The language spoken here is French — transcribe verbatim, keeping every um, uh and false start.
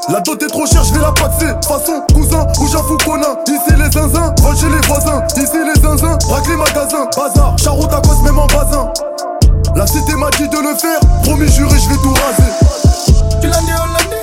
La dot est trop chère, je vais la paxer. Façon, cousin, ou j'en fous qu'on a. Ici les zinzins, vol chez les voisins. Ici les zinzins, braque les magasins. Bazar, charot à cause même en basin. La cité m'a dit de le faire. Promis juré, je vais tout raser. Tu l'as dit, on l'a dit.